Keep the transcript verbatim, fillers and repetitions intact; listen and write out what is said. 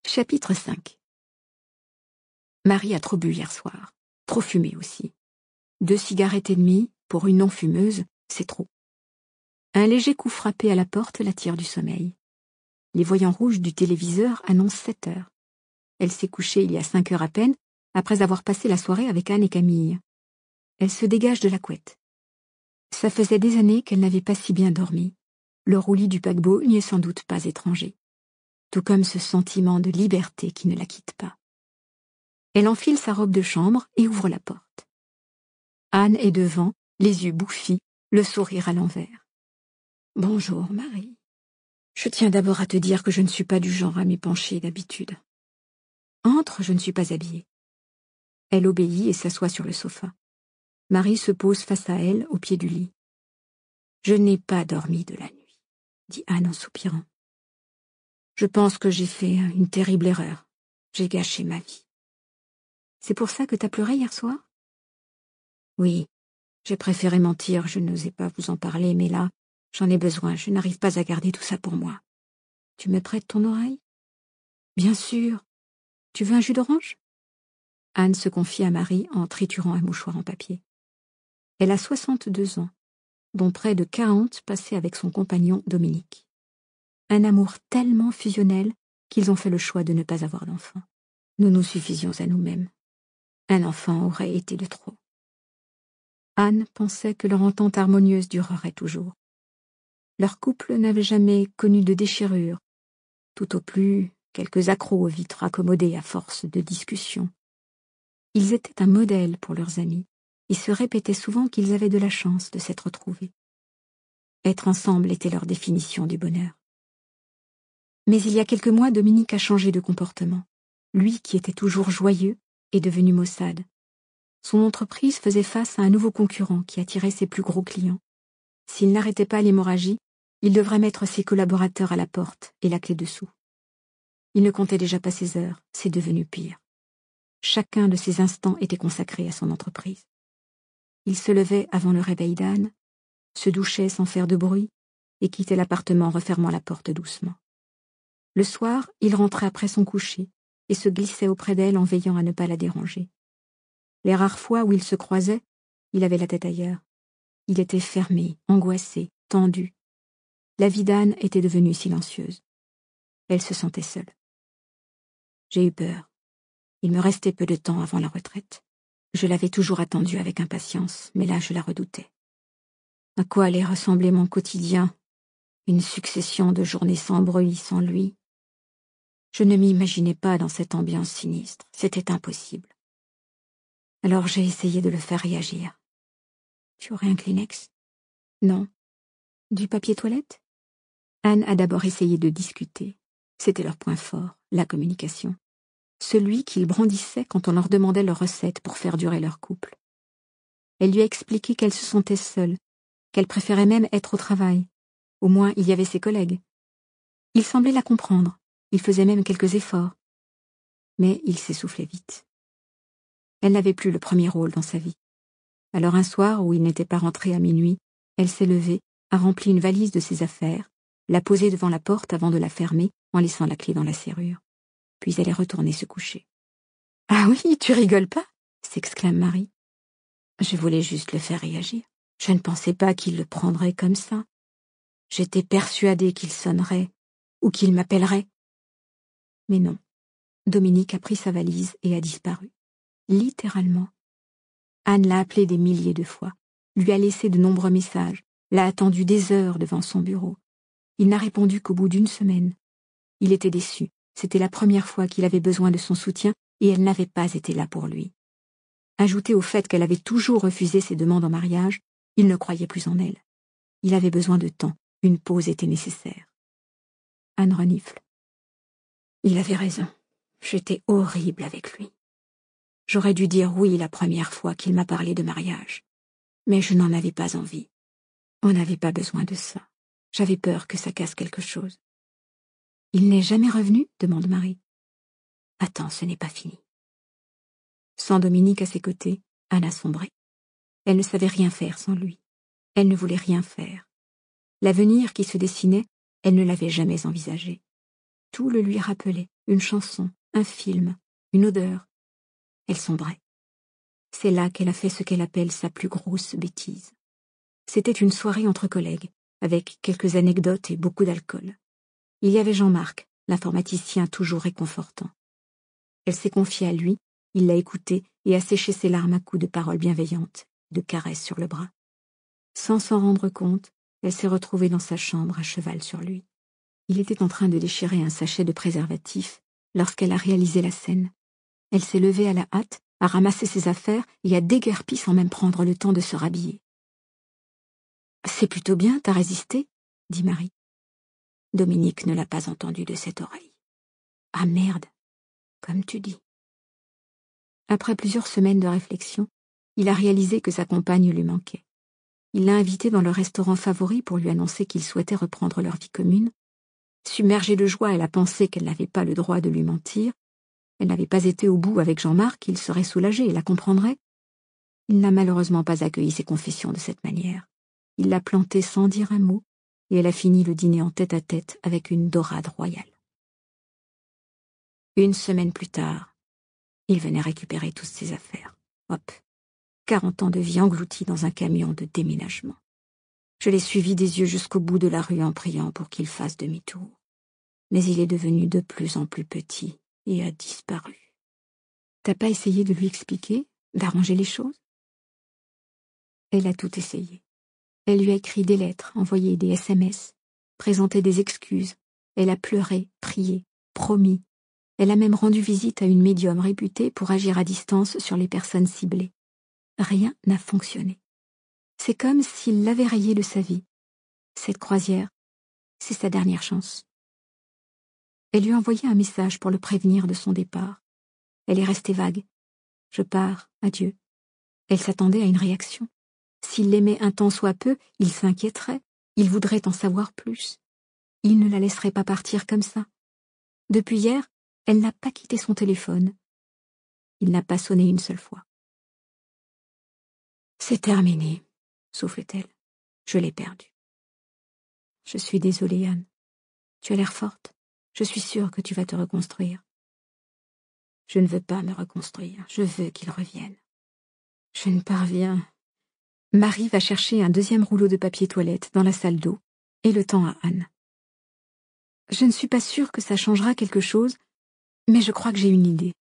Chapitre cinq. Marie a trop bu hier soir, trop fumé aussi. Deux cigarettes et demie, pour une non-fumeuse, c'est trop. Un léger coup frappé à la porte la tire du sommeil. Les voyants rouges du téléviseur annoncent sept heures. Elle s'est couchée il y a cinq heures à peine, après avoir passé la soirée avec Anne et Camille. Elle se dégage de la couette. Ça faisait des années qu'elle n'avait pas si bien dormi. Le roulis du paquebot n'y est sans doute pas étranger. Tout comme ce sentiment de liberté qui ne la quitte pas. Elle enfile sa robe de chambre et ouvre la porte. Anne est devant, les yeux bouffis, le sourire à l'envers. « Bonjour, Marie. Je tiens d'abord à te dire que je ne suis pas du genre à m'épancher d'habitude. Entre, je ne suis pas habillée. » Elle obéit et s'assoit sur le sofa. Marie se pose face à elle, au pied du lit. « Je n'ai pas dormi de la nuit, » dit Anne en soupirant. « Je pense que j'ai fait une terrible erreur. J'ai gâché ma vie. » « C'est pour ça que t'as pleuré hier soir ?»« Oui, j'ai préféré mentir, je n'osais pas vous en parler, mais là, j'en ai besoin, je n'arrive pas à garder tout ça pour moi. Tu me prêtes ton oreille ?»« Bien sûr. Tu veux un jus d'orange ?» Anne se confie à Marie en triturant un mouchoir en papier. Elle a soixante-deux ans, dont près de quarante passés avec son compagnon Dominique. Un amour tellement fusionnel qu'ils ont fait le choix de ne pas avoir d'enfant. Nous nous suffisions à nous-mêmes. Un enfant aurait été de trop. Anne pensait que leur entente harmonieuse durerait toujours. Leur couple n'avait jamais connu de déchirure, tout au plus quelques accrocs aux vitres accommodées à force de discussions. Ils étaient un modèle pour leurs amis et se répétaient souvent qu'ils avaient de la chance de s'être trouvés. Être ensemble était leur définition du bonheur. Mais il y a quelques mois, Dominique a changé de comportement. Lui qui était toujours joyeux est devenu maussade. Son entreprise faisait face à un nouveau concurrent qui attirait ses plus gros clients. S'il n'arrêtait pas l'hémorragie, il devrait mettre ses collaborateurs à la porte et la clé dessous. Il ne comptait déjà pas ses heures, c'est devenu pire. Chacun de ses instants était consacré à son entreprise. Il se levait avant le réveil d'Anne, se douchait sans faire de bruit et quittait l'appartement en refermant la porte doucement. Le soir, il rentrait après son coucher et se glissait auprès d'elle en veillant à ne pas la déranger. Les rares fois où ils se croisaient, il avait la tête ailleurs. Il était fermé, angoissé, tendu. La vie d'Anne était devenue silencieuse. Elle se sentait seule. J'ai eu peur. Il me restait peu de temps avant la retraite. Je l'avais toujours attendue avec impatience, mais là je la redoutais. À quoi allait ressembler mon quotidien? Une succession de journées sans bruit, sans lui. Je ne m'imaginais pas dans cette ambiance sinistre. C'était impossible. Alors j'ai essayé de le faire réagir. Tu aurais un Kleenex? Non. Du papier toilette? Anne a d'abord essayé de discuter. C'était leur point fort, la communication. Celui qu'ils brandissaient quand on leur demandait leur recette pour faire durer leur couple. Elle lui a expliqué qu'elle se sentait seule, qu'elle préférait même être au travail. Au moins, il y avait ses collègues. Il semblait la comprendre. Il faisait même quelques efforts. Mais il s'essoufflait vite. Elle n'avait plus le premier rôle dans sa vie. Alors un soir où il n'était pas rentré à minuit, elle s'est levée, a rempli une valise de ses affaires, l'a posée devant la porte avant de la fermer en laissant la clé dans la serrure. Puis elle est retournée se coucher. « Ah oui, tu rigoles pas ?» s'exclame Marie. « Je voulais juste le faire réagir. Je ne pensais pas qu'il le prendrait comme ça. J'étais persuadée qu'il sonnerait ou qu'il m'appellerait. » Mais non. Dominique a pris sa valise et a disparu. Littéralement. Anne l'a appelé des milliers de fois, lui a laissé de nombreux messages, l'a attendu des heures devant son bureau. Il n'a répondu qu'au bout d'une semaine. Il était déçu. C'était la première fois qu'il avait besoin de son soutien et elle n'avait pas été là pour lui. Ajouté au fait qu'elle avait toujours refusé ses demandes en mariage, il ne croyait plus en elle. Il avait besoin de temps. Une pause était nécessaire. Anne renifle. Il avait raison. J'étais horrible avec lui. J'aurais dû dire oui la première fois qu'il m'a parlé de mariage. Mais je n'en avais pas envie. On n'avait pas besoin de ça. J'avais peur que ça casse quelque chose. « Il n'est jamais revenu ?» demande Marie. « Attends, ce n'est pas fini. » Sans Dominique à ses côtés, Anne a sombré. Elle ne savait rien faire sans lui. Elle ne voulait rien faire. L'avenir qui se dessinait, elle ne l'avait jamais envisagé. Tout le lui rappelait. une chanson, un film, une odeur. Elle sombrait. C'est là qu'elle a fait ce qu'elle appelle sa plus grosse bêtise. C'était une soirée entre collègues, avec quelques anecdotes et beaucoup d'alcool. Il y avait Jean-Marc, l'informaticien toujours réconfortant. Elle s'est confiée à lui, il l'a écouté et a séché ses larmes à coups de paroles bienveillantes, de caresses sur le bras. Sans s'en rendre compte, elle s'est retrouvée dans sa chambre à cheval sur lui. Il était en train de déchirer un sachet de préservatif lorsqu'elle a réalisé la scène. Elle s'est levée à la hâte, a ramassé ses affaires et a déguerpi sans même prendre le temps de se rhabiller. « C'est plutôt bien, t'as résisté » dit Marie. Dominique ne l'a pas entendu de cette oreille. « Ah merde, comme tu dis. » Après plusieurs semaines de réflexion, il a réalisé que sa compagne lui manquait. Il l'a invitée dans leur restaurant favori pour lui annoncer qu'il souhaitait reprendre leur vie commune. Submergée de joie, elle a pensé qu'elle n'avait pas le droit de lui mentir. Elle n'avait pas été au bout avec Jean-Marc, il serait soulagé et la comprendrait. Il n'a malheureusement pas accueilli ses confessions de cette manière. Il l'a plantée sans dire un mot, et elle a fini le dîner en tête-à-tête avec une dorade royale. Une semaine plus tard, il venait récupérer toutes ses affaires. Hop, quarante ans de vie engloutis dans un camion de déménagement. Je l'ai suivi des yeux jusqu'au bout de la rue en priant pour qu'il fasse demi-tour. Mais il est devenu de plus en plus petit et a disparu. T'as pas essayé de lui expliquer, d'arranger les choses? Elle a tout essayé. Elle lui a écrit des lettres, envoyé des S M S, présenté des excuses. Elle a pleuré, prié, promis. Elle a même rendu visite à une médium réputée pour agir à distance sur les personnes ciblées. Rien n'a fonctionné. C'est comme s'il l'avait rayé de sa vie. Cette croisière, c'est sa dernière chance. Elle lui a envoyé un message pour le prévenir de son départ. Elle est restée vague. Je pars, adieu. Elle s'attendait à une réaction. S'il l'aimait un tant soit peu, il s'inquiéterait, il voudrait en savoir plus. Il ne la laisserait pas partir comme ça. Depuis hier, elle n'a pas quitté son téléphone. Il n'a pas sonné une seule fois. C'est terminé, souffle-t-elle. Je l'ai perdu. Je suis désolée, Anne. Tu as l'air forte. Je suis sûre que tu vas te reconstruire. Je ne veux pas me reconstruire. Je veux qu'il revienne. Je ne parviens. Marie va chercher un deuxième rouleau de papier toilette dans la salle d'eau et le tend à Anne. Je ne suis pas sûre que ça changera quelque chose, mais je crois que j'ai une idée.